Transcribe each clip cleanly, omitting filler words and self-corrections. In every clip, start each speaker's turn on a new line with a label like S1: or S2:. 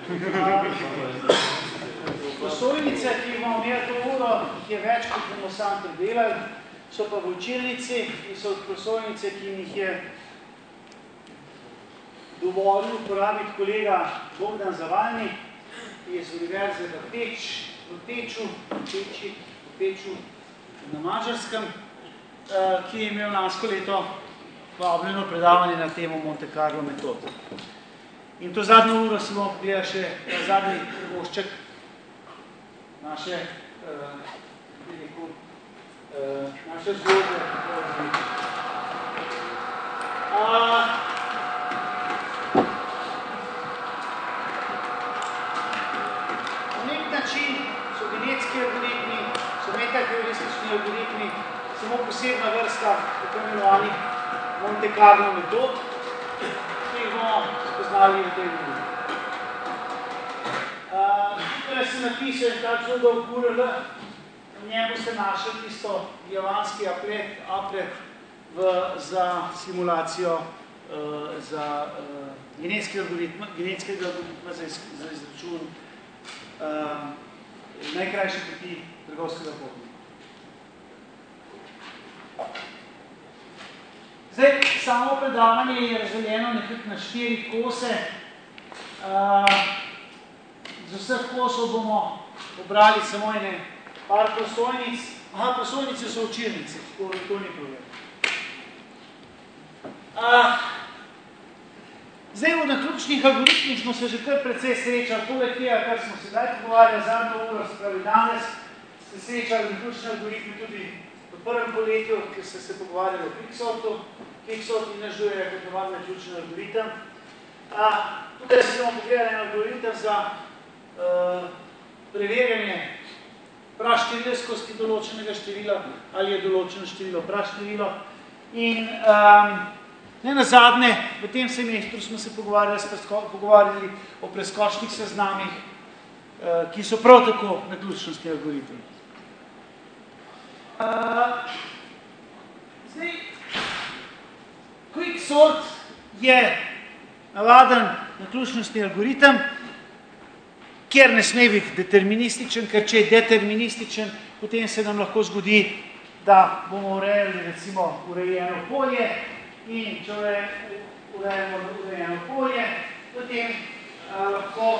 S1: Prosojnice, ki imamo imeli to uro, ki je več, kot bomo sam predelali, so pa v učilnici in so prosojnice, ki jih je dovolil uporabiti kolega Bogdan Zavalni iz Univerze v Peču na Mađarskem, ki je imel lansko leto vabljeno predavanje na temo Monte Carlo metod. In to zadnjo uro si bomo pogledali še zadnji vošček naše zgodbe. Na nek način so genetski algoritmi, so metateoristični algoritmi, samo posebna vrsta tako imenovanih Monte Carlo metod, ki jih bomo spoznali v tej ljudi. Tukaj sem napisal tak zelo dolg URL, v njem boste našli tisto javanski applet za simulacijo za genetskega algoritma za izračun najkrajše poti trgovskega potnika. Zdaj, samo predavanje je razdeljeno nekako na 4 kose. Z vseh kosov bomo obrali samo par prosojnic. Prosojnice so učilnice, to ni problem. Zdaj, v naključnih algoritmih smo se že kar precej srečali, poleg tega, kar smo sedaj pogovarjali zadnjo uro, spravi danes, ste srečali naključne algoritme tudi v prvem poletju, ker ste se pogovarjali o Quicksortu. Quicksort inažuje kot navadno naključen algoritem. Tukaj se bomo pogledali en algoritem za preverjanje praštevilskosti določenega števila, ali je določeno število praštevilo. In ne nazadnje, v tem semestru smo se pogovarjali o preskočnih seznamih, ki so prav tako naključnosti algoritmi. Zdaj, Quicksort je navaden naključnostni algoritem, kjer ne sme biti determinističen, ker če je determinističen, potem se nam lahko zgodi, da bomo urejali recimo urejeno polje in če urejamo urejeno polje, potem lahko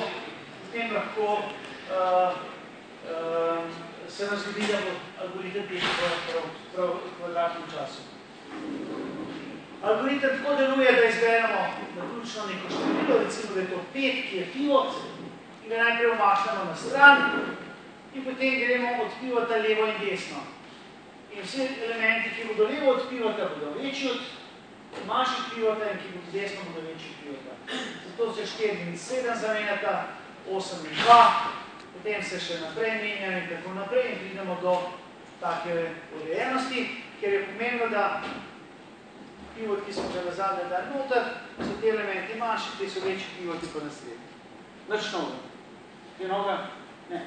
S1: se nam zgodi, da bo algoritem tekel prav v kvadratnem času. Algoritem tako deluje, da izberemo naključno neko število, recimo da je to 5, ki je pivot, in ga najprej omaknemo na stran in potem gremo od pivota levo in desno. In vsi elementi, ki bodo levo od pivota, bodo večji od manjših pivota in ki bodo desno, bodo večji od pivota. Zato se 4 in 7 zamenjata, 8 in 2, potem se še naprej menjajo in tako naprej in pridemo do take urejenosti, ker je pomembno, da pivot, ki smo ga nazadnje dali noter, so te elementi manjši, ki so večji pivoti pa na sredi. Nič noga. Je noga? Ne.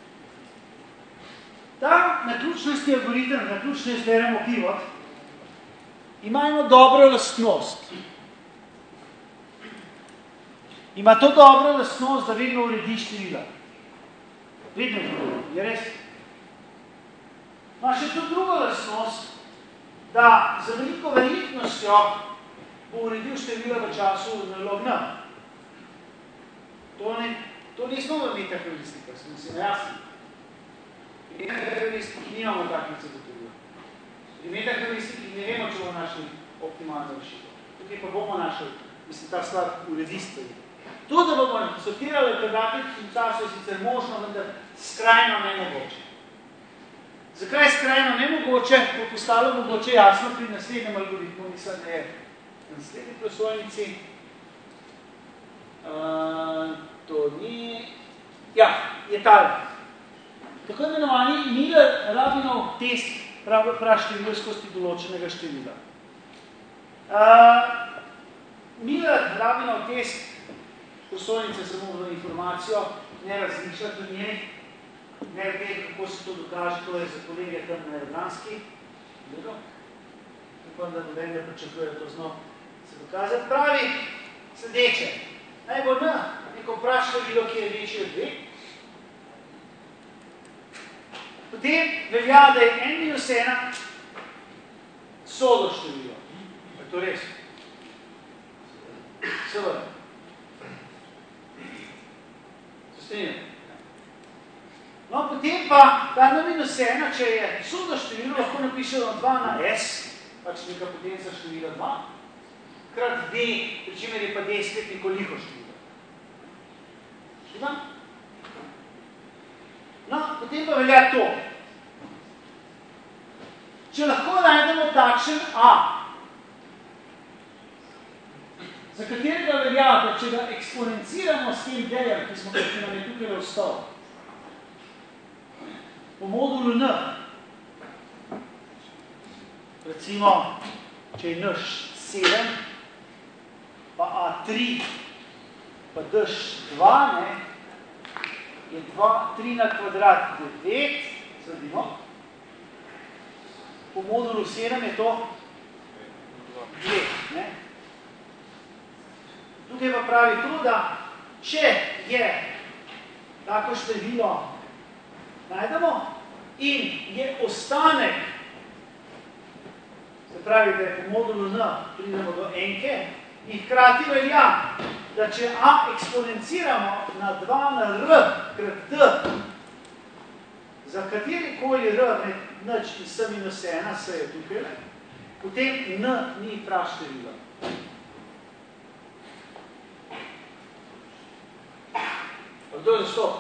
S1: Ta naključnosti algoritem, naključno izberemo pivot, ima eno dobro lastnost. Ima to dobro lastnost, da vedno uredi števila. Vedno je res. Ima še to drugo lastnost, da za veliko verjetnostjo bo uredil števila v času log n. To nismo v metaheuristiku, smo si nejasni. Pri metaheuristiki nimamo takih zagotovil. Pri metaheuristiki ne vemo, če bomo našli optimalno rešitev. Tukaj pa bomo našli, mislim, ta stvar uredi stvari. To, da bomo sortirali v kvadratičnem času, je sicer možno, vendar skrajno nemogoče. Zakaj skrajno nemogoče? Bo postalo mogoče jasno pri naslednjem algoritmu, mislim, da je na naslednji prosojnici. To ni... Ja, je tale. Tako imenovani Miller-Rabinov test praštevilskosti določenega števila. Miller-Rabinov test, prosojnice samo v informacijo, ne razmišljati o njej, ne vedeti, kako se to dokaže, to je za kolege tam na Jadranski. Upam, da noben ne pričakuje, da to znov se dokazati. Pravi sledeče. Naj bo n neko praštevilo, ki je večje od 2, potem velja, da je n-1 solo število. Je to res? Seveda. Se strinjam? No, potem pa ta n-1, če je solo število, lahko napišemo 2 na s, pač neka potenca števila 2, krat d, pri čemer je pa d spet neko liho število. Štima? No, potem pa velja to. Če lahko najdemo takšen a, za katerega velja, da če ga eksponenciramo s tem d-jem, ki smo nam je tukaj ostal, po modulu n, recimo, če je naš 7, pa a3, pa daš 2, ne, je 3 na kvadrat 9, sledimo. Po modulu 7 je to 2, ne. Tukaj pa pravi to, da če je tako število najdemo in je ostanek, se pravi, da je po modulu n pridemo do enke, in hkrati velja, da če a eksponenciramo na 2 na r krat d, za katerikoli r med nič in s minus 1 se je tukaj, potem n ni praštevilo. A kdo je zastop?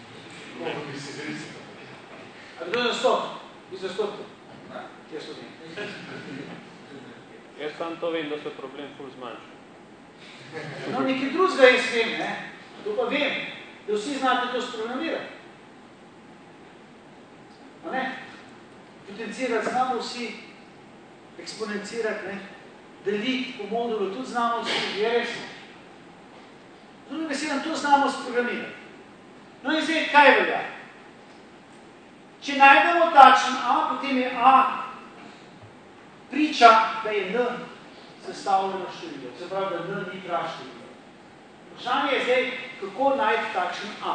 S1: A kdo je zastop? Vi zastopite? Jaz to vem.
S2: Jaz sam to vem, da se problem ful zmanjša.
S1: No, nekaj drugega jaz vem, ne? To pa vem, da vsi znate to sprogramirati. A ne? Potencirati znamo vsi, eksponencirati, ne? Deliti po modulu tudi znamo vsi, je resno. Drugim besedam, to znamo sprogramirati. No in zdaj, kaj velja? Če najdemo takšen a, potem je a priča, da je n sestavljeno število. Se pravi, da n ni praštevilo. Vprašanje je zdaj, kako najti takšen a.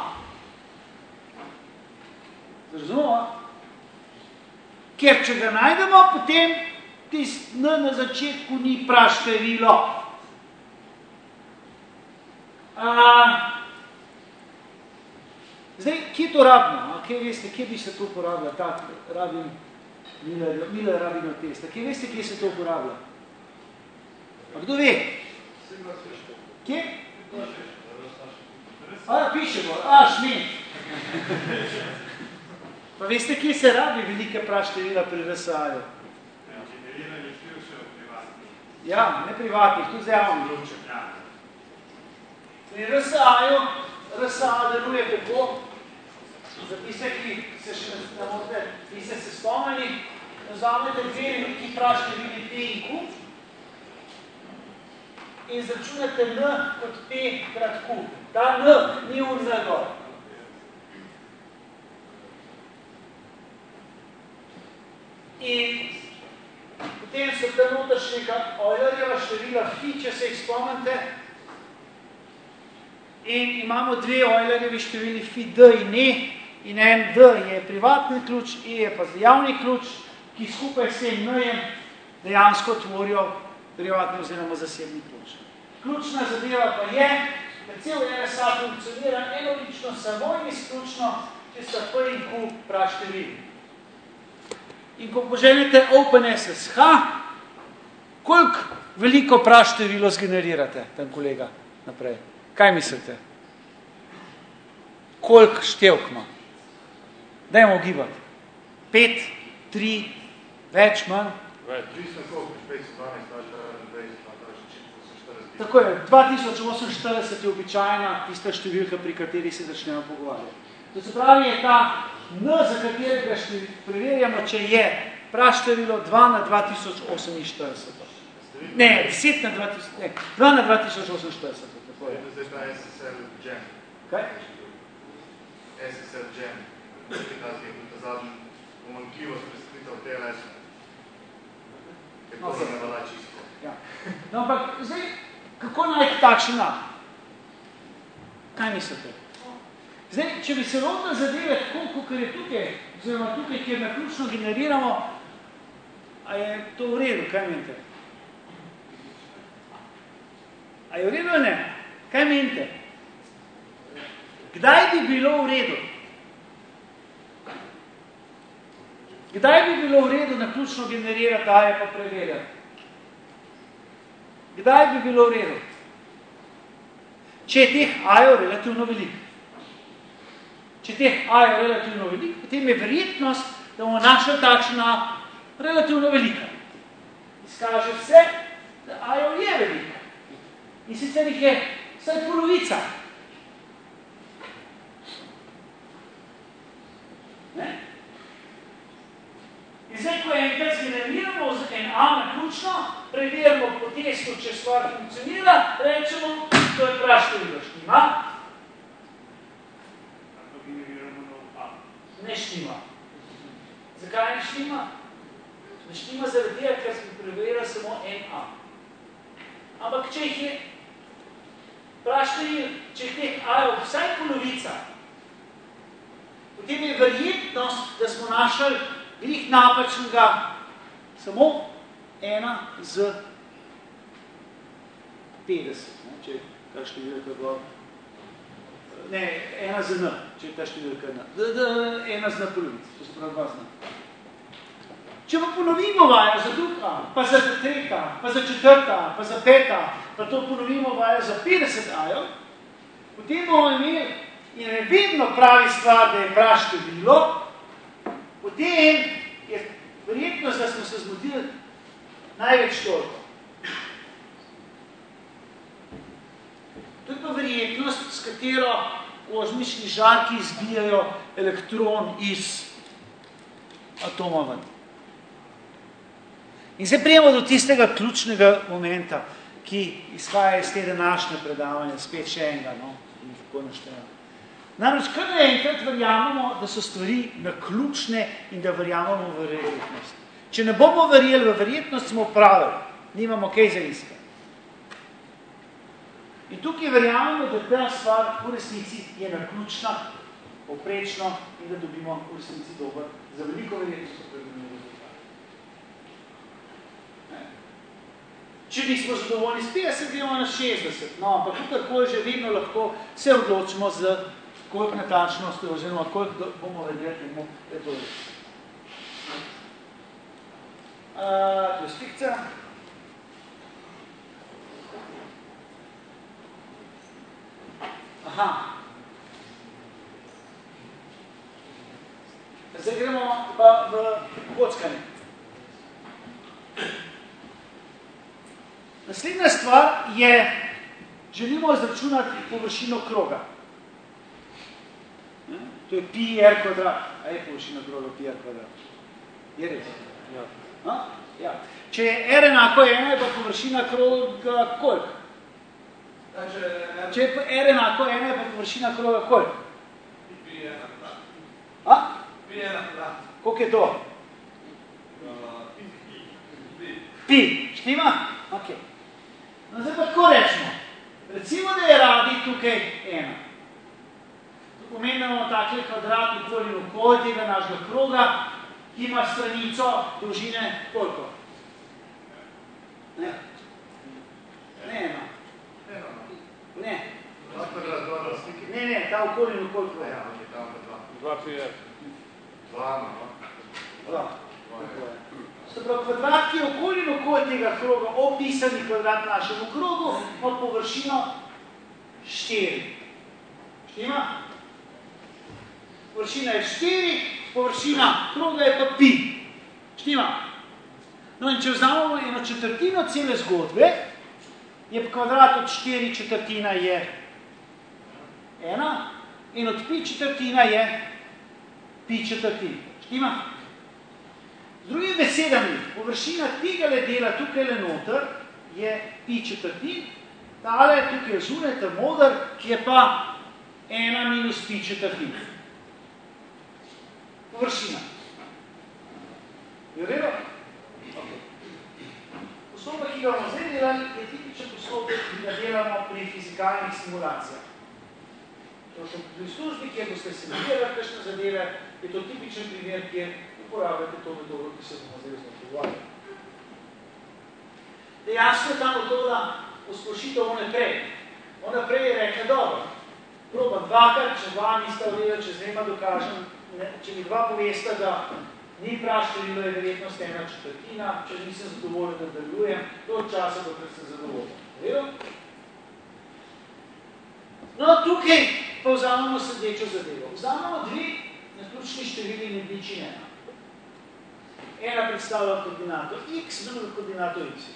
S1: Razumemo? Ker če ga najdemo, potem tist n na začetku ni praštevilo. Zdaj, kje to rabimo? Kje veste, kje bi se to uporabljalo? Tak, rabim Miller rabino testa. Kje veste, kje se to uporablja? A kdo ve? Kje? Pišemo. Šment. Pa veste, kje se rabi velike praštevila pri RSA-ju? Ja, ne privatnih, tudi za javnih. Pri RSA-ju RSA deluje tako, za tiste, ki se še namote, ki ste se spomnili, vzamete dve veliki praštevili P in Q in izračunate N kot P krat Q. Ta N ni v N gor. In potem so ta notršnjega Eulerjeva števila Phi, če se jih spomnite, in imamo dve Eulerjevi števili Phi D in E, in en D je privatni ključ, E je pa javni ključ, ki skupaj s tem N-jem dejansko tvorijo privatni oziroma zasebni ključ. Ključna zadeva pa je, da cel RSA funkcionira enolično, samo in izključno, če sta P in Q praštevili. In ko poželite OpenSSH, koliko veliko praštevilo zgenerirate, tam kolega, naprej? Kaj mislite? Koliko števk ima? Dajmo ugibati. 5, 3, več, manj?
S2: Več.
S1: Tako je, 2048 je običajna tista številka, pri kateri se začnemo pogovarjati. To se pravi, je ta N, za katerega preverjamo, če je praštevilo 2 na 2048. Ne, 10 na 2000, ne, 2 na 2048. Tako je.
S3: Zdaj ta SSL Gem.
S1: Kaj?
S3: SSL Gem. Ta zadnji pomanjkljivost preskrita v TLS-u. Ker to se ne vala čisto.
S1: Ja. No, ampak zdaj, kako najti takšen A? Kaj mislite? Zdaj, če bi se lotili zadeve tako, kot je tukaj, oziroma tukaj, kjer naključno generiramo, a je to v redu, kaj menite? A je v redu ali ne? Kaj menite? Kdaj bi bilo v redu? Kdaj bi bilo v redu naključno generirati A je pa preverjati? Kdaj bi bilo v redu? Če je teh A-jev relativno veliko. Če teh A-jev relativno veliko, potem je verjetnost, da bomo našli takšen A relativno velika. Izkaže se, da A-jev je velika. In sicer jih je vsaj polovica. Ne? In zdaj, ko enkrat zgeneriramo z en A naključno, preverimo po testu, če stvar funkcionira, rečemo, to je prav število, štima.
S2: Ako generiramo nov A.
S1: Ne štima. Zakaj ne štima? Ne štima zaradi tega, ker smo preverili samo en A. Ampak če jih je prav število, če je teh A-jev vsaj polovica, potem je verjetnost, da smo našli glih napačnega samo 1 z 50, ne, če je ta številka bila, ne, 1 z N, če je ta številka N, 1 z N polovic, to se pravi 2 z N. Če pa ponovimo vajo za druga, pa za tretja, pa za četrta, pa za peta, pa to ponovimo vajo za 50 A-jev, potem bomo imeli, in je vedno pravi stvar, da je prav število, potem je verjetnost, da smo se zmotili največ toliko. To je pa verjetnost, s katero kozmični žarki izbijajo elektron iz atoma ven. In zdaj prijemo do tistega ključnega momenta, ki izhaja iz te današnje predavanja, spet še enega, no, in tako naštevamo. Namreč, kar naenkrat verjamemo, da so stvari naključne in da verjamemo v verjetnost. Če ne bomo verjeli v verjetnost, smo pravili, nimamo kaj za iskati. In tukaj verjamemo, da ta stvar v resnici je naključna, povprečno in da dobimo v resnici dober za veliko verjetnost. Če nismo zadovoljni s 50, gremo na 60, no, ampak kakorkoli že vedno lahko se odločimo z koliko natančnosti, oziroma koliko bomo verjeli, da je to res. To je slikca. Aha. Zdaj gremo pa v kockanje. Naslednja stvar je, želimo izračunati površino kroga. To je pi r kvadrat. A je površina kroga pi r kvadrat? Je res?
S2: Ja.
S1: Ja. Če je r enako 1, je pa površina kroga koliko? Če je r enako 1, je pa površina kroga koliko?
S4: Pi 1 kvadrat. Pi 1 kvadrat.
S1: Koliko je to? Pi. Štima? Ok. No, zdaj pa tako rečemo. Recimo, da je radij tukaj 1. To pomeni, da imamo takle kvadrat okoli in okoli tega našega kroga, ki ima stranico dolžine koliko? Ne. Ne, ena. Ne. Ne, ta okoli in okoli kroga.
S2: 2 pi r.
S3: 2.
S1: Se pravi, kvadrat, ki je okoli in okoli tega kroga, opisani kvadrat našemu krogu, ima površino 4. Štima? Površina je 4, površina kroga je pa pi. Štima? No in če vzamemo eno četrtino cele zgodbe, je kvadrat od 4 četrtina je 1 in od pi četrtina je pi četrtin. Štima? Z drugimi besedami, površina tega dela tukaj noter je pi četrtin, tale tukaj zunaj, ta moder, ki je pa 1 minus pi četrtin. Površina. Je v redu? Okay. Postopek, ki ga bomo zdaj delali, je tipičen postopek, ki ga delamo pri fizikalnih simulacijah. Pri službi, kjer boste simulirali kakšne zadeve, je to tipičen primer, kjer uporabljate to metodo, ki se bomo zdaj znotrovali. Dejansko je ta metoda posplošitev naprej. Naprej je rekla, dobro, probam dvakrat, če dva nista vredila, če zdaj pa dokažem, če mi dva povesta, da ni prav število, je verjetnost 1/4, če nisem zadovoljen, da delujem, do časa, dokler sem zadovoljen. Vedel? No, tukaj pa vzamemo sledečo zadevo. Vzamemo dve naključni števili in nič in ena. Ena predstavlja koordinato x, druga koordinato y.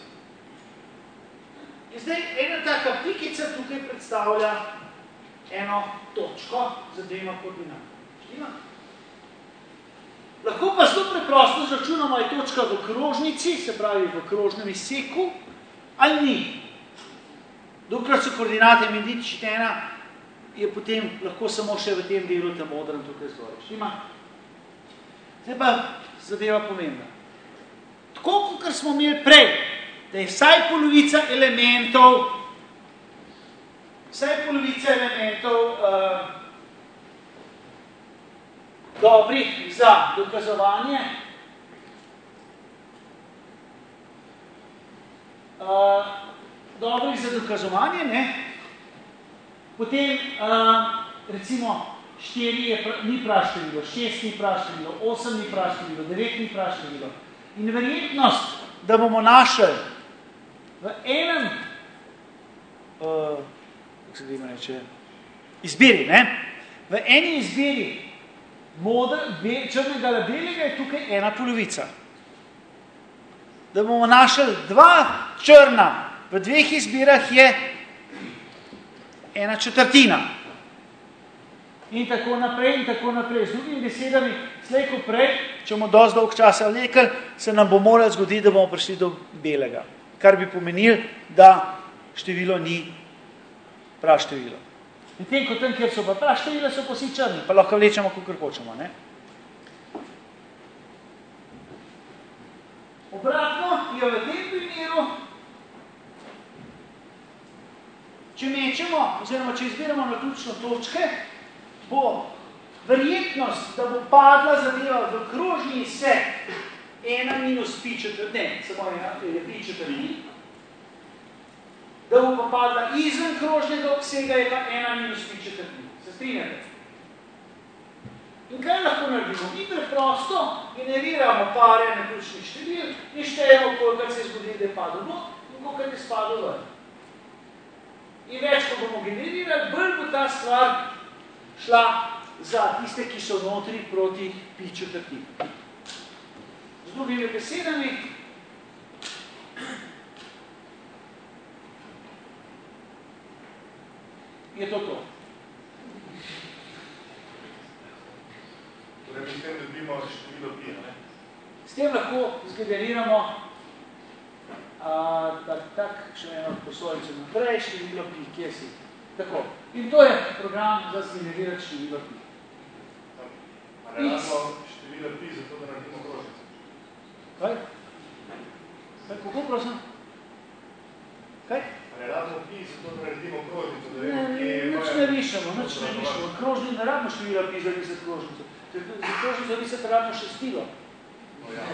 S1: In zdaj ena taka pikica tukaj predstavlja eno točko za dvema koordinatama. Lahko pa zelo preprosto zračunamo, je točka v krožnici, se pravi v krožnem izseku, ali ni. Dokler so koordinate med nič in ena, je potem lahko samo še v tem delu tem modrem tukaj zgoraj. Štima? Zdaj pa zadeva pomembna. Tako, kot smo imeli prej, da je vsaj polovica elementov dobrih za dokazovanje, ne? Potem, recimo, 4 ni prav število, 6 ni prav število, 8 ni prav število, 9 ni prav število. In verjetnost, da bomo našli v enem izbiri, ne? V eni izbiri črnega ali belega je tukaj 1/2. Da bomo našli 2 črna v 2 izbirah je 1/4. In tako naprej, in tako naprej. Z drugimi besedami, slej ko prej, če bomo dosti dolg časa vlekli, se nam bo moralo zgoditi, da bomo prišli do belega. Kar bi pomenili, da število ni prav število. In tem, ko tam, kjer so pa prav število, so pa vsi črni, pa lahko vlečemo, kakor hočemo. Ne? Obratno je v tem primeru, če mečemo, oziroma če izbiramo naključno točke, bo verjetnost, da bo padla zadeva v krožni izsek 1 minus pi četrtini, ne, samo je pi četrtini, da bo pa padla izven krožnega obsega, je pa 1 minus pi četrtini. Se strinjate? In kaj lahko naredimo? Mi preprosto generiramo pare naključnih števil in štejemo, koliko se je zgodilo, da je padlo not in koliko je spadlo ven. In več, ko bomo generirali, bolj bo ta stvar šla za tiste, ki so notri proti pi četrtini. Z drugimi besedami, je to to.
S3: Torej, mi s tem dobimo število pi, ne?
S1: S tem lahko zgeneriramo še eno poslovico naprej, število pi, kje si. Tako. In to je program za zgenerirati število pi.
S3: Ali radimo število pi, zato da naredimo krožnico?
S1: Kaj? Kako prosim? Kaj?
S3: Ali radimo pi, zato da naredimo krožnico?
S1: Nič ne rišemo. Krožni ne rabimo število pi za risati krožnico. Za krožnico risati rabimo šestilo.
S3: No ja,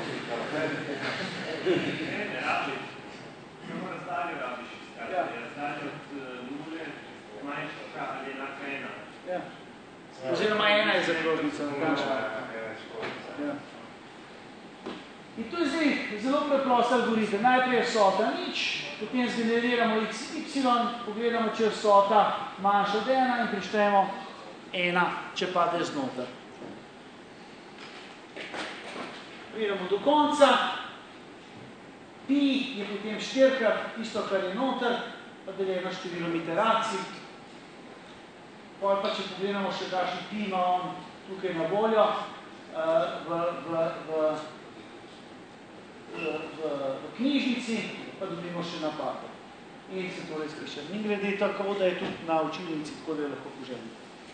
S4: Ne rabiš. Samo razdalje rabiš. Razdalje od nule manjša ali enaka 1.
S1: Ja. Oziroma 1 je za krožnico. In to je zdaj zelo preprost algoritem. Najprej je vsota nič, potem zgeneriramo x, y, pogledamo, če je vsota manjša od 1 in prištejemo 1, če pade znotraj. Pridemo do konca. Pi je potem 4-krat tisto, kar je noter, pa deljeno številom iteracij. Potem pa, če pogledamo še kakšen pi ima on tukaj na voljo v knjižnici, pa dobimo še napako. In se torej sliša. In glede tako, da je tudi na učilnici, tako da je lahko poželjno.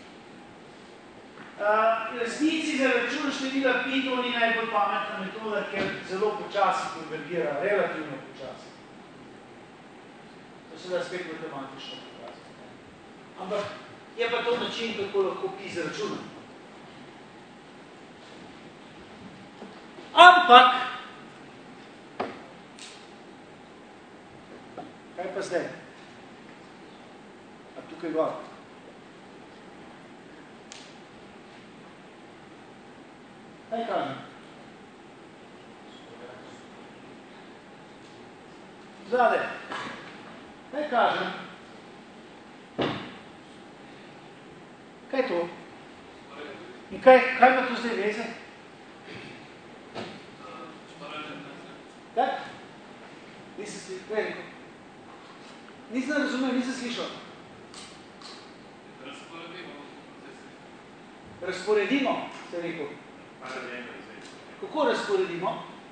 S1: Resnici za račun števila pi to ni najbolj pametna metoda, ker zelo počasi konvergira, relativno počasi. To se da spet matematično pokazati. Ampak Je pa to način, kako lahko pi izračuna. Ampak, kaj pa zdaj? A tukaj gor. Kaj kažem? Zade. Kaj kažem? Kaj je to? In kaj ima to zdaj veze? Kaj? Nisem razumel, nisem slišal. Razporedimo, ste rekel. Kako razporedimo?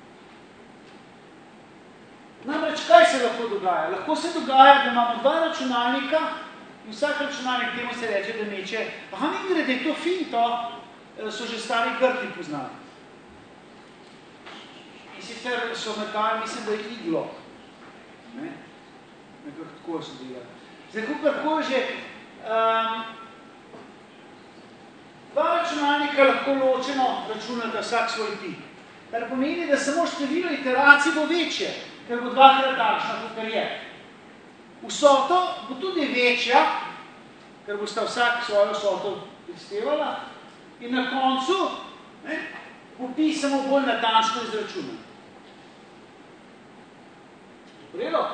S1: Namreč, kaj se lahko dogaja? Lahko se dogaja, da imamo dva računalnika in vsak računalnik temu se reče, da meče. Aha, ne grede, to finto so že stari Grki poznali. In sicer so metali, mislim, da je iglo. Nekako tako so delali. Zdaj, kako že, dva računalnika lahko ločeno računata vsak svoj pi. Kar pomeni, da samo število iteracij bo večje, ker bo dvakrat takšna, kot je. Vsoto bo tudi večja, ker bo sta vsak svojo vsoto pristevala in na koncu bo pi samo bolj natančno izračunan. Vredo?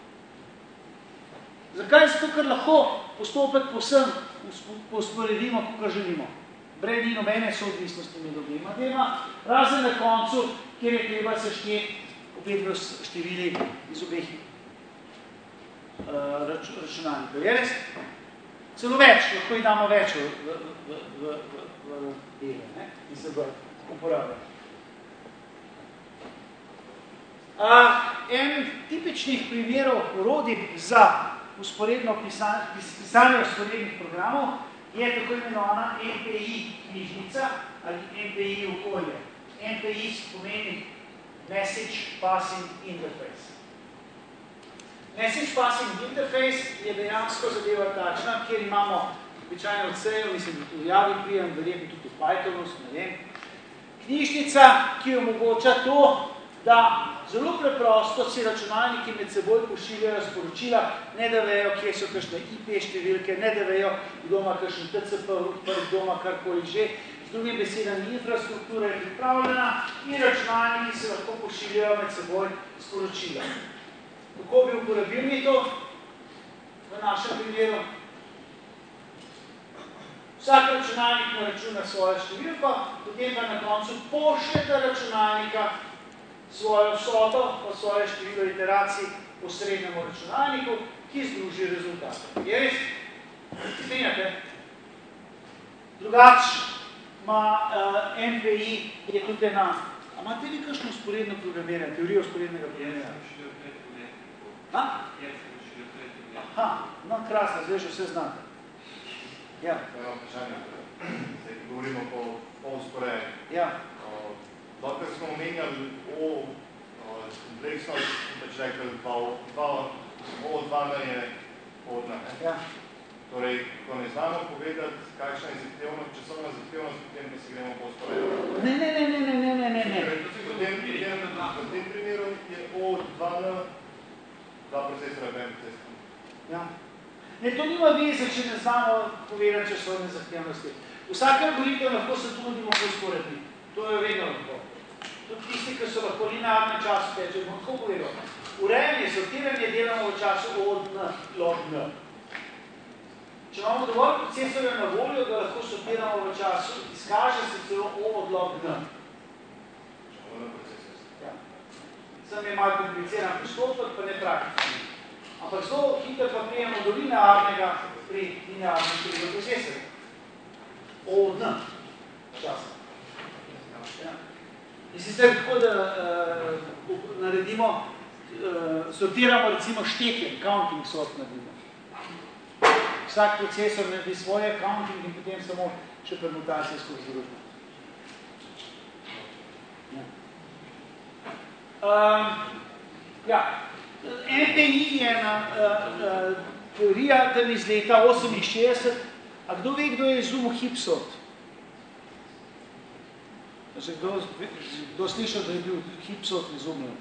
S1: Zakaj? Zato, ker lahko postopek povsem posporedimo, kako želimo. Brez ni nobene soodvisnosti med obema dela, razen na koncu, kjer je treba sešteti obedve števili iz obeh računalnikov. Je res? Celo več, lahko jih damo več v dele in se bo uporabljati. En tipičnih primerov orodij za pisanje usporednih programov je tako imenovana MPI knjižnica ali MPI okolje. MPI pomeni Message Passing Interface. Message Passing Interface je dejansko zadeva takšna, kjer imamo običajno odsejo, mislim, v Javi prijem, verjetno tudi v Pythonu, ne vem. Knjižnica, ki omogoča to, da zelo preprosto si računalniki med seboj pošiljajo sporočila, ne da vejo, kje so kakšne IP številke, ne da vejo, kdo ima kakšen TCP, kdo ima karkoli že. Z drugim besedami, infrastruktura je pripravljena in računalniki se lahko pošiljajo med seboj sporočila. Kako bi uporabili to v našem primeru? Vsak računalnik naračuna svojo številko, potem pa na koncu pošljete računalnika svojo vsoto, pa svoje število iteracij po srednjemu računalniku, ki združi rezultat. Je res? Strinjate? Drugač ima MPI, je tudi ena. A imate vi kakšno usporedno programiranje, teorijo usporednega programiranja? Aha, no krasno, zdaj že vse znate. Ja.
S3: Eno vprašanje. Zdaj, ki govorimo po usporedanju.
S1: Ja.
S3: Dokler smo omenjali o kompleksnosti, pač rekli, O2 je hodna.
S1: Ja.
S3: Torej, ko ne znamo povedati, kakšna je časovna zahtevnost, potem pa se gremo po usporedanju.
S1: Ne.
S3: V tem primeru je O2 dva procesora v enem procesoru.
S1: Ja. Ne, to nima veze, če ne znamo povedati časovne zahtevnosti. Vsak algoritem lahko se trudimo po usporedni. To je vedno lahko. Tudi tisti, ki so lahko linearnem času teče, bom tako povedal. Urejanje, sortiranje delamo v času od N, log N. Če imamo dovolj procesorja na voljo, da lahko sortiramo v času, izkaže se celo O od log N. Ja. Sem je malo kompliciran pristopek, pa ne praktični. Ampak zelo hitro pa prijemo do linearnega pri linearnem številu procesorja. O od N časa. Ja. In sicer tako, da naredimo, sortiramo recimo štekljen, counting sort naredimo. Vsak procesor naredi svoje counting in potem samo še permutacije skozi združbo. Ja. MPI je ena teorija tam iz leta 68 A kdo ve, kdo je izumil hipsot? Kdo slišal, da je bil hipsot izumljen?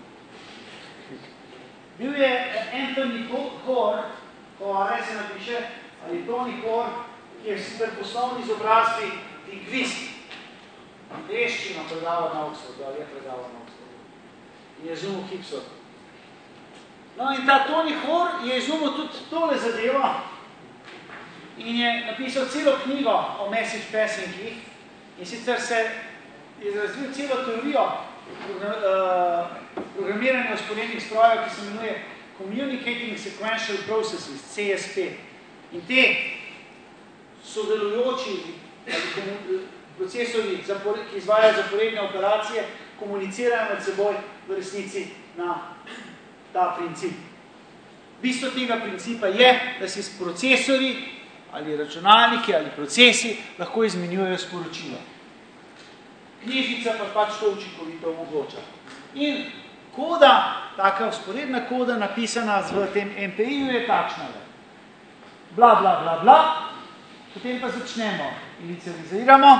S1: Bil je Anthony Hoare se napiše, ali Tony Hoare, ki je sicer poslovni izobrazbi lingvist. Angleščino predava na Oxfordu, ali je predava na Oxfordu. In je izumil hipsot. No in ta Tony Hoare je izumil tudi tole zadevo in je napisal celo knjigo o message passingih in sicer se je razvil celo teorijo programiranja vzporednih strojev, ki se imenuje Communicating Sequential Processes, CSP. In te sodelujoči procesori, ki izvajajo zaporedne operacije, komunicirajo med seboj v resnici na ta princip. Bistvo tega principa je, da se procesori ali računalniki ali procesi lahko izmenjujejo sporočila. Knjižnica pa pač to učinkovito omogoča. In koda, taka vzporedna koda, napisana v tem MPI-ju je takšna. Bla, bla, bla, bla. Potem pa začnemo. Inicializiramo.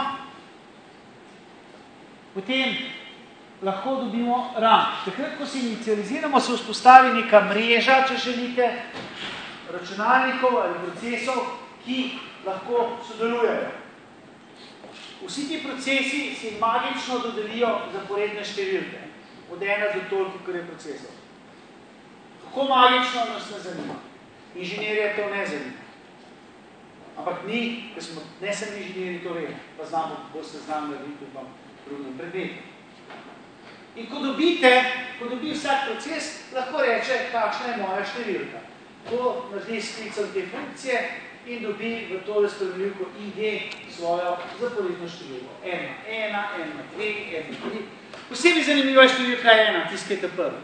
S1: Potem lahko dobimo rang. Takrat, ko se inicializiramo, se vzpostavi neka mreža, če želite, računalnikov ali procesov, ki lahko sodelujejo. Vsi ti procesi si magično dodelijo zaporedne številke. Od 1 do toliko, kar je procesov. Kako magično nas ne zanima. Inženirje to ne zanima. Ampak mi, ker smo ne sem inženirji, to vemo, pa znamo, kako se znam narediti v drugem predmetu. In ko dobi vsak proces, lahko reče, kakšna je moja številka. Ko naredi sklicom te funkcije in dobi v tole spremenljivko ID svojo zaporedno številko. 1, 1, 1, 2, 1, 3. Posebej zanimiva je številka 1, tiskajte prvi.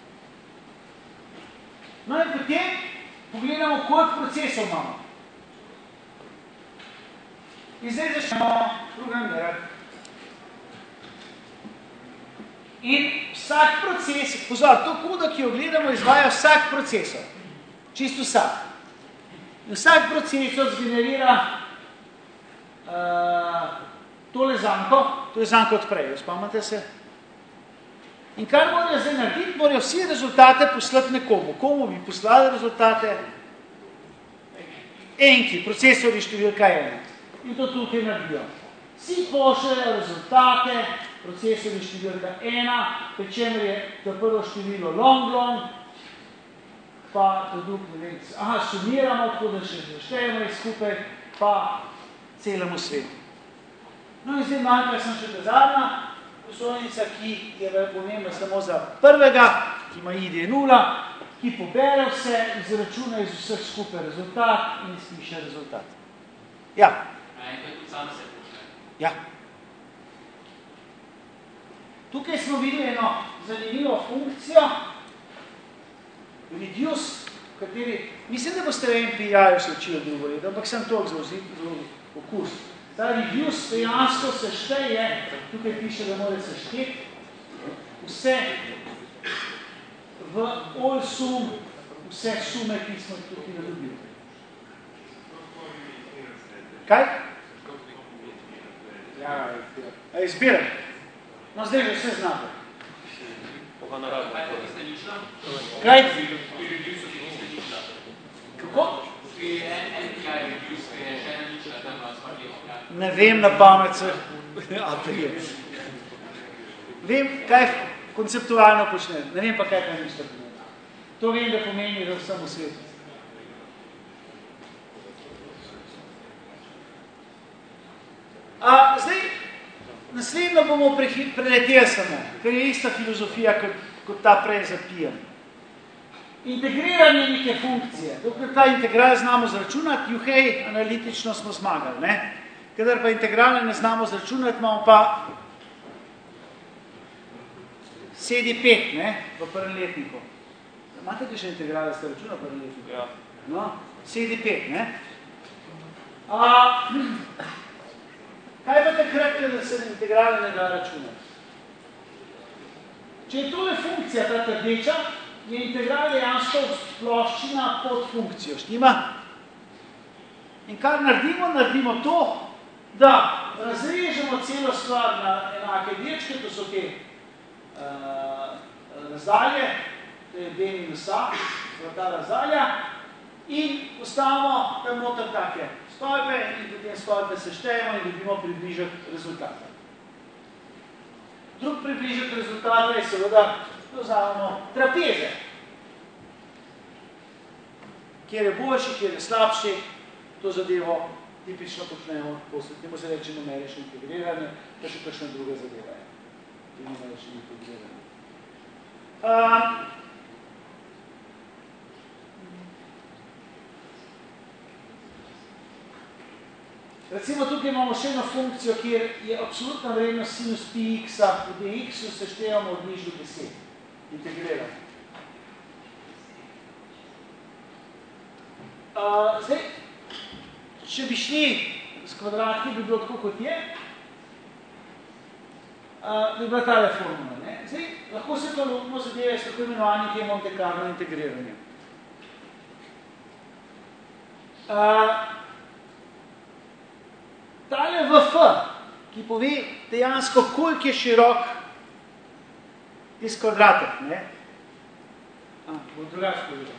S1: No in potem pogledamo, koliko procesov imamo. In zdaj začnemo programirati. In vsak proces, pozor, to koda, ki jo gledamo, izvaja vsak procesor. Čisto vsak. In vsak procesor zgenerira tole zanko, to je zanko od prej, spomnite se? In kar morajo zdaj narediti, morajo vsi rezultate poslati nekomu. Komu bi poslali rezultate? Enki, procesori številka 1. In to tukaj naredijo. Vsi pošljajo rezultate, procesori številka 1, pri čemer je to prvo število long, pa to drug, ne vem, sumiramo, tako da še zaštejemo jih skupaj, pa celemu svetu. No in zdaj manjka sem še ta zadnja prosojnica, ki je pomembna samo za prvega, ki ima ID 0, ki pobere vse, izračuna iz vseh skupaj rezultat in izpiše rezultat. Ja. Ja. Tukaj smo videli eno zanimivo funkcijo, reduce, v kateri, mislim, da boste v MPI-ju se učili drugo leto, ampak sem toliko zelo okus. Ta reduce dejansko se šteje, tukaj piše, da mora se šteti, vse v all sum, vse sume, ki smo tukaj nadobili. Kaj? Ja, izbiram. No, zdaj že vse znate. Kaj? Kako? Ne vem na pamet se. Vem, kaj konceptualno počne. Ne vem pa, kaj pa ništa pomeni. To vem, da pomeni, da vsem v svetu. Zdaj, naslednjo bomo preleteli samo, ker je ista filozofija, kot ta prej zapijem. Integriranje neke funkcije. Dokler ta integral znamo zračunati, juhej, analitično smo zmagali, ne? Kadar pa integrale ne znamo zračunati, imamo pa CD5, ne? V prvem letniku. Imate kaj še integrale, ste računa v prvem letniku?
S2: Ja.
S1: No, CD5, ne? Kaj pa takrat, da se integrale ne da računati? Če je tole funkcija, ta rdeča, je integral dejansko ploščina pod funkcijo. Štima? In kar naredimo to, da razrežemo celo stvar na enake delčke, to so te razdalje, to je B minus A, ta razdalja, in postavimo tam noter take stolpe in potem stolpe seštejemo in dobimo približek rezultata. Drug približek rezultata je seveda, da vzamemo trapeze. Kjer je boljši, kjer je slabši, to zadevo tipično počnemo, temu se reče numerično integriranje, pa še kakšna druga zadeva je. To je numerično integriranje. Recimo tukaj imamo še eno funkcijo, kjer je absolutna vrednost sinus pi x-a v dx-u seštevamo od nič do 10. Integriramo. Zdaj, če bi šli s kvadratki, bi bilo tako, kot je, bi bila tale formula. Ne? Zdaj, lahko se to lotimo zadeve s tako imenovanjem, ki je Monte Carlo integriranje. Tale VF, ki pove dejansko, koliko je širok iz kvadratek, ne? Bo drugače povedal.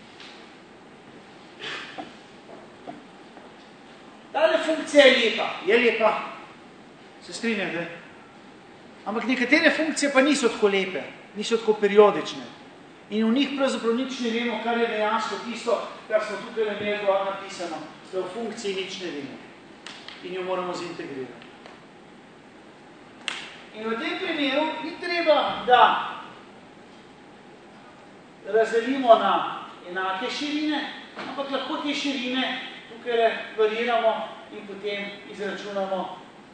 S1: Tale funkcija je lepa, se strinjate? Ampak nekatere funkcije pa niso tako lepe, niso tako periodične. In v njih pravzaprav nič ne vemo, kar je dejansko tisto, kar smo tukaj imeli gor napisano, da v funkciji nič ne vemo. In jo moramo zintegrirati. In v tem primeru ni treba, da razdelimo na enake širine, ampak lahko te širine tukaj variramo in potem izračunamo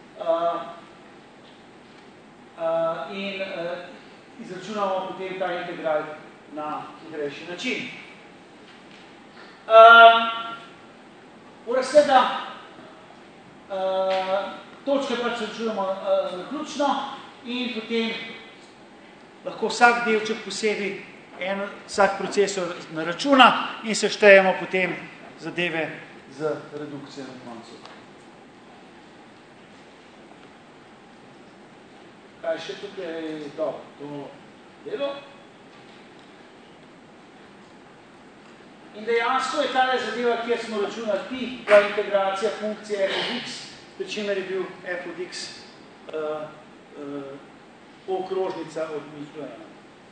S1: potem ta integral na hitrejši način. Mora se, da točke pač računamo naključno in potem lahko vsak delček posebej vsak procesor naračuna in seštejemo potem zadeve z redukcijo na koncu. Kaj še tukaj je to delo? In dejansko je tale zadeva, kjer smo računali pi, ta integracija funkcije f od x, pri čemer je bil f od x okrožnica od nič do 1.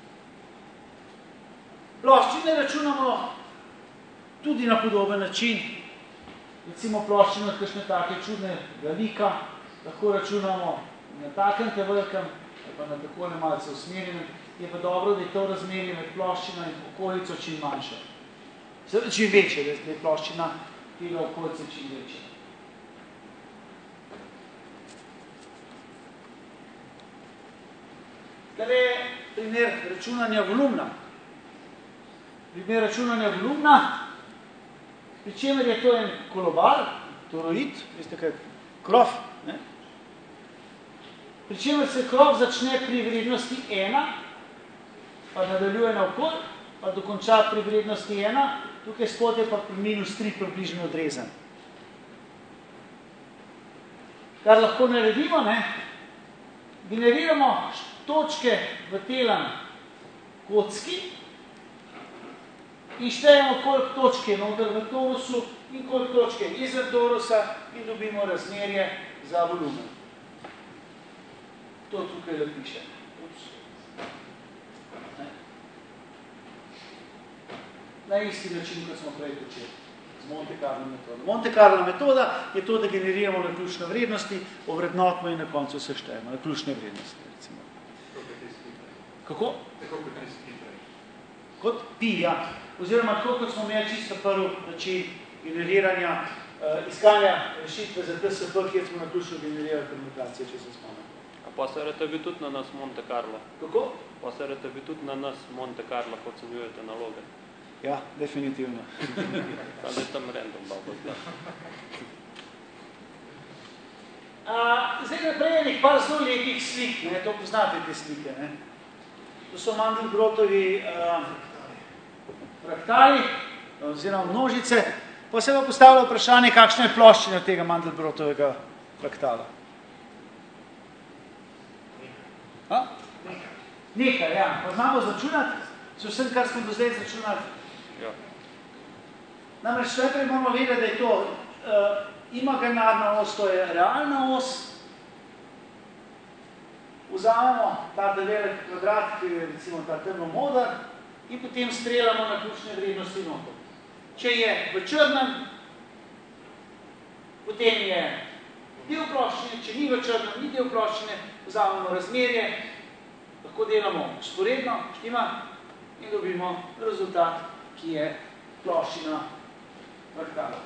S1: Ploščine računamo tudi na podoben način. Recimo ploščino od kakšne take čudnega lika lahko računamo na takem te velikem, ali pa na takole malce usmerjenem. Je pa dobro, da je to razmerje med ploščino in okolico čim manjše. Čim večje, da je ploščina tega okolice čim večje. Tale je primer računanja volumna. Primer računanja volumna, pri čemer je to en kolobar, toroid, veste kaj, krof, ne? Pri čemer se krof začne pri vrednosti 1, pa nadaljuje naokoli, pa dokonča pri vrednosti 1, tukaj spodaj pa pri minus 3 približno odrezan. Kar lahko naredimo, ne? Generiramo točke v telem kocki in štejemo, koliko točke je noter v torusu in koliko točke je izven torusa in dobimo razmerje za volumen. To tukaj le piše. Na isti način, kot smo prej počeli, z Monte Carlo metodo. Monte Carlo metoda je to, da generiramo naključne vrednosti, ovrednotimo in na koncu seštejemo. Naključne vrednosti, recimo. Kako?
S3: Tako kot je skiprej.
S1: Kot pi, ja. Oziroma tako, kot smo imeli čisto prvi način generiranja, iskanja rešitve za TSP, kjer smo naključno generirali permutacije, če se spomnimo.
S2: A pa se rete bi tudi na nas Monte Carlo?
S1: Kako?
S2: Pa se rete bi tudi na nas Monte Carlo, ko ocenjujete naloge?
S1: Ja, definitivno.
S2: Ali je tam random babo zgled?
S1: Zdaj naprej je nekaj par zelo lepih slik, ne? To poznate te slike. Ne? To so Mandelbrotovi fraktali, oziroma množice, Pa se pa postavlja vprašanje, kakšna je ploščina tega Mandelbrottovega fraktala. Nekaj, ja. Pa znamo zračunati, z vsem, kar smo do zdaj zračunali.
S2: Ja.
S1: Namreč najprej moramo vedeti, da je to imaginarna os, to je realna os. Vzamemo ta velik kvadrat, ki je recimo ta temno-moder, in potem streljamo na ključne vrednosti noter. Če je v črnem, potem je del ploščine, če ni v črnem, ni del ploščine, vzamemo razmerje, lahko delamo vzporedno, štima, in dobimo rezultat, ki je ploščina fraktala.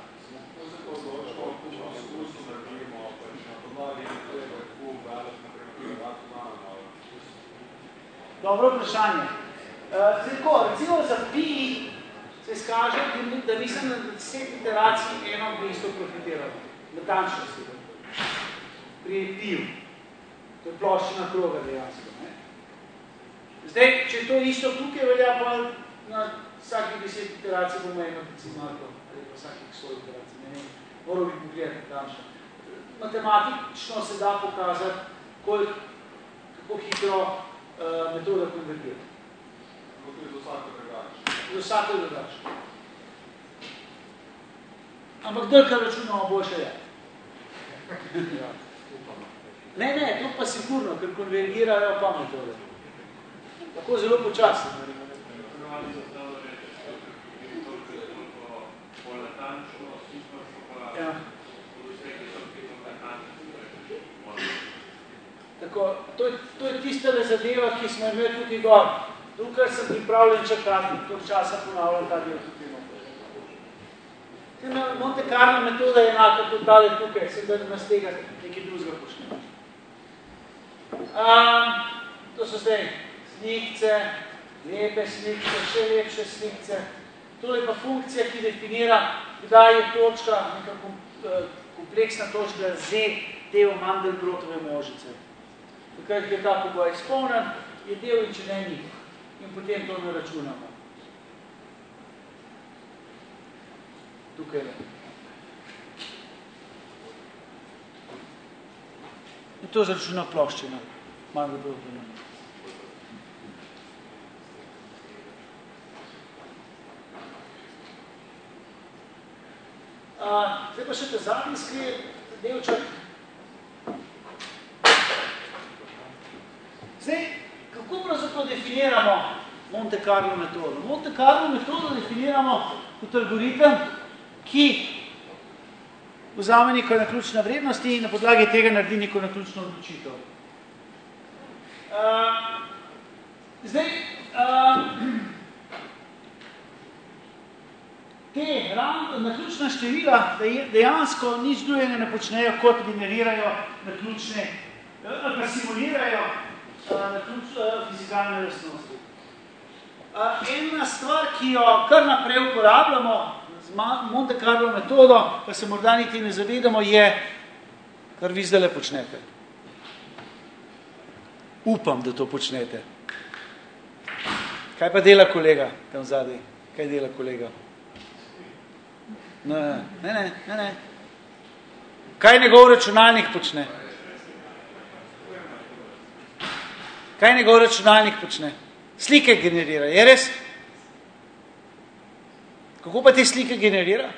S1: Dobro vprašanje. Recimo za pi se izkaže, da nisem na 10 iteracij eno mesto profitiral. Natančnosti. Pri piju. To je ploščina kroga dejansko. Zdaj, če to isto tukaj velja, pa na vsakih 10 iteracij bomo eno decimalko, ali pa vsakih 100 iteracij, ne vem, moral bi pogledati natančno. Matematično se da pokazati, kako hitro metoda konvertira.
S3: Kako tudi za vsako drugače?
S1: Za vsako drugače. Ampak delka računamo boljše je. Ne, to pa sigurno, ker konvergirajo pa metode. Tako zelo počasno. Ja. Tako, to je tista zadeva, ki smo imeli tudi gor. Tukaj sem pripravljen čakati, koliko časa ponavljam ta del tukaj noter. Monte Carlo metoda je enaka kot tale tukaj, se da nas tega nekaj drugega počne. To so zdaj slikce, lepe slikce, še lepše slikce. Tole pa funkcija, ki definira, kdaj je točka, neka kompleksna točka Z del Mandelbrotove množice. Tukaj je ta pogoj izpolnen, je del in če ne ni. In potem to naračunamo. Tukaj je. In to zračuna ploščina Mandelbrotove množice. Zdaj pa še ta zadnji delček. Zdaj, kako pravzaprav definiramo Monte Carlo metodo? Monte Carlo metodo definiramo kot algoritem, ki vzame neko naključna vrednosti in na podlagi tega naredi neko naključno odločitev. Zdaj, te naključna števila dejansko nič drugega ne počnejo, kot generirajo naključne, ali pa simulirajo fizikalne lastnosti. Ena stvar, ki jo kar naprej uporabljamo z Monte Carlo metodo, pa se morda niti ne zavedamo, je, kar vi zdaj počnete. Upam, da to počnete. Kaj pa dela kolega tam zadaj? Kaj dela kolega? Ne. Kaj njegov računalnik počne? Kaj njegov računalnik počne? Slike generira, je res? Kako pa te slike generira?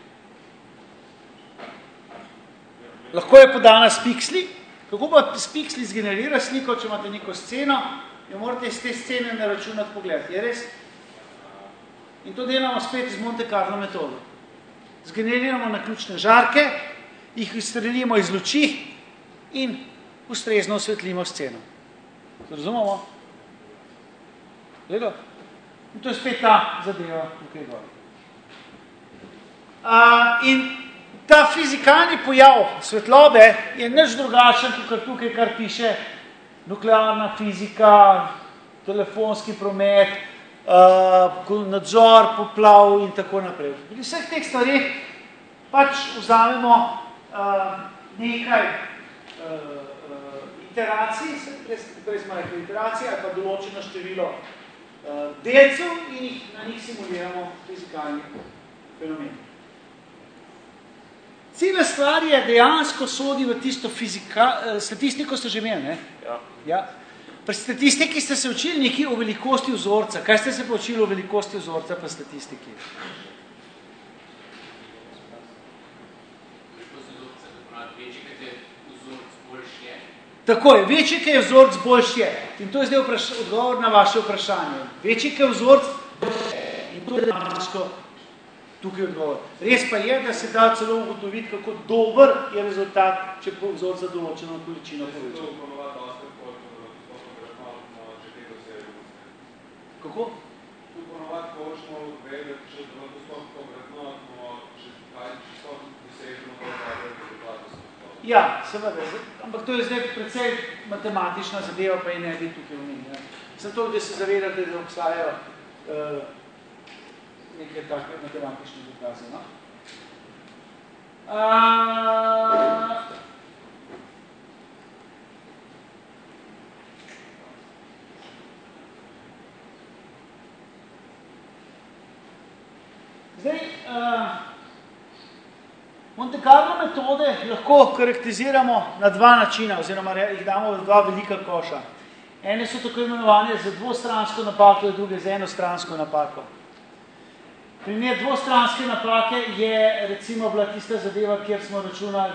S1: Lahko je podana s piksli. Kako pa s piksli zgenerira sliko, če imate neko sceno, jo morate iz te scene naračunati pogled, je res? In to delamo spet z Monte Carlo metodo. Zgeneriramo naključne žarke, jih izstrelimo iz luči in ustrezno osvetlimo sceno. Razumemo? Ledo? In to je spet ta zadeva tukaj gor. In ta fizikalni pojav svetlobe je nič drugačen, kot tukaj, kar piše nuklearna fizika, telefonski promet, nadzor, poplav in tako naprej. Pri vseh teh stvareh pač vzamemo nekaj iteracij, prej smo rekli iteracije, ali pa določeno število delcev in na njih simuliramo fizikalni fenomen. Cela stvar je dejansko sodi v tisto statistiko ste že imeli, ne?
S2: Ja.
S1: Ja. Pri statistiki ste se učili nekaj o velikosti vzorca. Kaj ste se pa učili o velikosti vzorca pa statistiki? Tako je, večji, kaj je vzorc, boljši je. In to je zdaj odgovor na vaše vprašanje. Večji, kaj je vzorc, in to je dejansko tukaj odgovor. Res pa je, da se da celo ugotoviti, kako dober je rezultat, če po vzorc za določeno količino poveča. Kako?
S3: Tu ponovati hočemo vedeti, če da lahko to vrednotno, če so doseženo rezultatov.
S1: Ja, seveda, ampak to je zdaj precej matematična zadeva, pa je ne bi tukaj omenila. Zato, da se zavedate, da obstajajo nekaj takve matematične dokaze. No? Zdaj, Monte Carlo metode lahko karakteriziramo na dva načina, oziroma jih damo v dva velika koša. Ene so tako imenovane za dvostransko napako, druge za enostransko napako. Primer dvostranske napake je recimo bila tista zadeva, kjer smo računali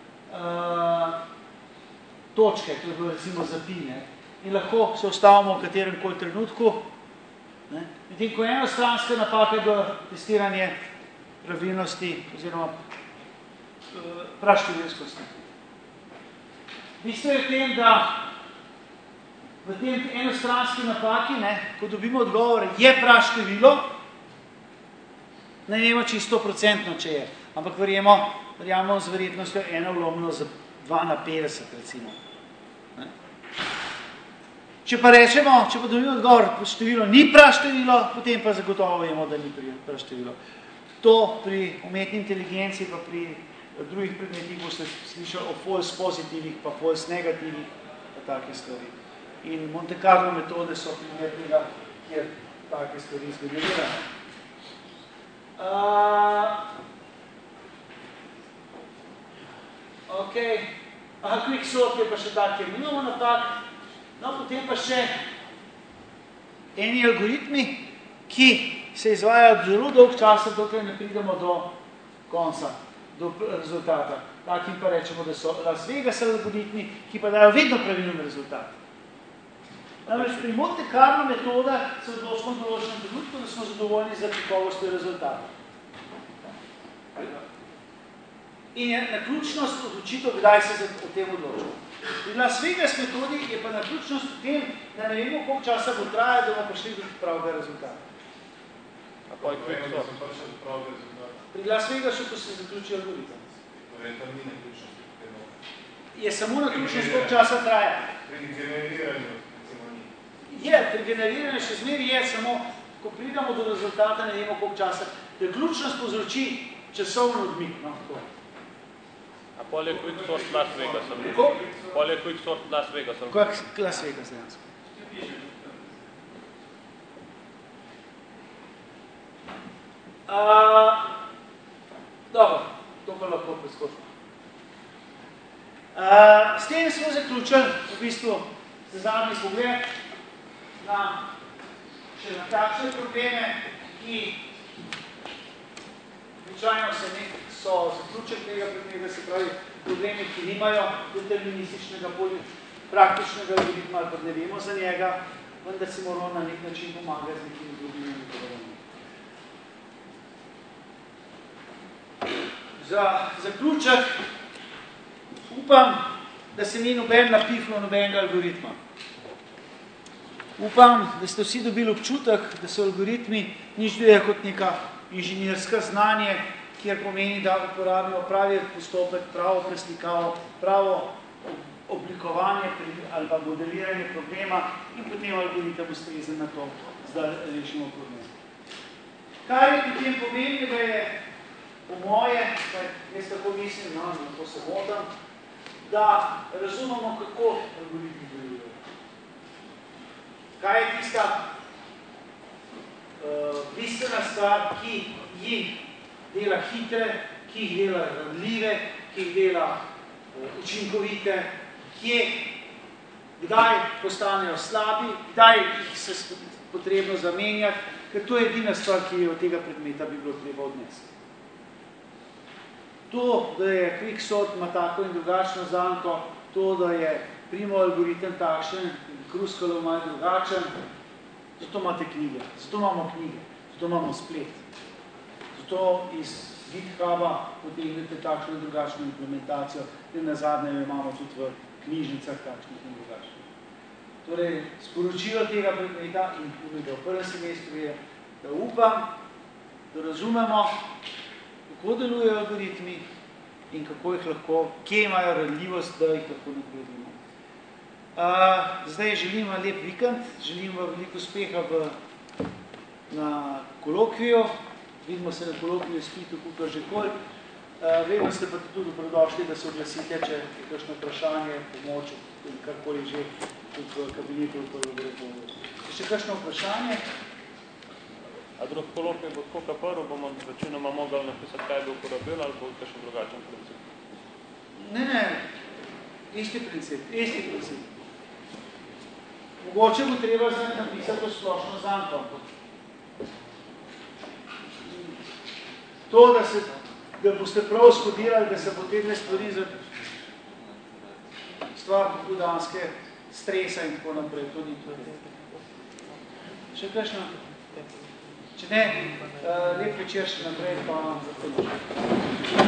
S1: točke, to je bilo recimo zapine. In lahko se ustavimo v katerem koli trenutku. Medtem ko enostranska napaka je bilo testiranje pravilnosti oziroma praštevilskosti. Bistvo je v tem, da v tem enostranski napaki, ko dobimo odgovor, je praštevilo, ne vemo, če je 100%, če je, ampak verjamemo z verjetnostjo 1 vlomljeno za 2 na 50, recimo. Če pa rečemo, če pa dobimo odgovor, število ni praštevilo, potem pa zagotovo vemo, da ni praštevilo. To pri umetni inteligenci pa pri drugih predmetih boste slišali o false pozitivih, pa false negativih, pa take stvari. In Monte Carlo metode so primer tega, kjer take stvari zgenerirajo. Quicksort je pa še tak, kjer nimamo napak. No, potem pa še eni algoritmi, ki se izvajajo zelo dolg časa, dokler ne pridemo do konca, do rezultata. Takim pa rečemo, da so Las Vegas algoritmi, ki pa dajo vedno pravilen rezultat. Namreč pri Monte Carlo metoda se odločimo v določenem trenutku, da smo zadovoljni za kakovostjo rezultata. In je naključnost odločitev, kdaj se o tem odločimo. Pri Las Vegas metodi je pa naključnost v tem, da ne vemo, koliko časa bo trajalo, da bomo prišli do pravega rezultata. Pri Las Vegasu, ko se zaključi algoritem. Je samo naključnost, koliko časa traja.
S3: Pri generiranju.
S1: Je, pri generiranju še zmeri je, samo ko pridemo do rezultata, ne vemo, koliko časa. Naključnost povzroči časovno odmik.
S2: A pol je quicksort Las Vegasom. Pol je quicksort Las Vegasom.
S1: Las Vegas, dejansko. Dobro, to pa lahko preskočimo. S tem smo zaključili v bistvu zadnji pogled še na takšne probleme, ki običajno so zaključek tega predmeta, se pravi problemi, ki nimajo determinističnega praktičnega algoritma, ali pa ne vemo za njega, vendar si moramo na nek način pomagati z nekimi drugimi metodami. Za zaključek upam, da se ni noben napiflo nobenega algoritma. Upam, da ste vsi dobili občutek, da so algoritmi nič drugega kot neka inženirska znanje, kjer pomeni, da uporabimo pravi postopek, pravo preslikavo, pravo oblikovanje ali pa modeliranje problema in potem algoritem ustrezen na to, da rešimo problem. Kar je pri tem pomembnega je, po moje, jaz tako mislim, to se motam, da razumemo, kako algoritmi delujejo. Kaj je tista bistvena stvar, ki jih dela hitre, ki jih dela ranljive, ki jih dela učinkovite, kdaj postanejo slabi, kdaj jih se potrebno zamenjati, ker to je edina stvar, ki jo od tega predmeta bi bilo treba odnesti. To, da je quicksort ima tako in drugačno zanko, to, da je primo algoritem takšen, Kruskalov malo drugačen, zato imate knjige, zato imamo knjige, zato imamo splet. Zato iz GitHuba potegnete takšno in drugačno implementacijo, in nazadnje jo imamo tudi v knjižnicah takšnih in drugačnih. Torej, sporočilo tega predmeta in tudi v prvem semestru je, da upam, da razumemo, kako delujejo algoritmi in kako jih lahko, kje imajo ranljivost, da jih lahko nadgradimo. Zdaj želim vam lep vikend, želim vam veliko uspeha na kolokviju, vidimo se na kolokviju Splitu, kukaj že kol. Vedno ste pa tudi dobrodošli, da se oglasite, če je kakšno vprašanje, pomoč, karkoli že, tudi v kabinetu. Še kakšno vprašanje?
S2: A drug kolokvij bo tako kaprl, bomo večinoma mogli napisati, kaj bi uporabil, ali bo še drugačen princip?
S1: Ne, isti princip. Mogoče bo treba napisati to splošno zanko. To, da boste prav skodirali, da se bo te dve stvari za stvar popoldanske stresa in tako naprej. To ni to. Še kakšno? Če ne, lep večer še naprej, pa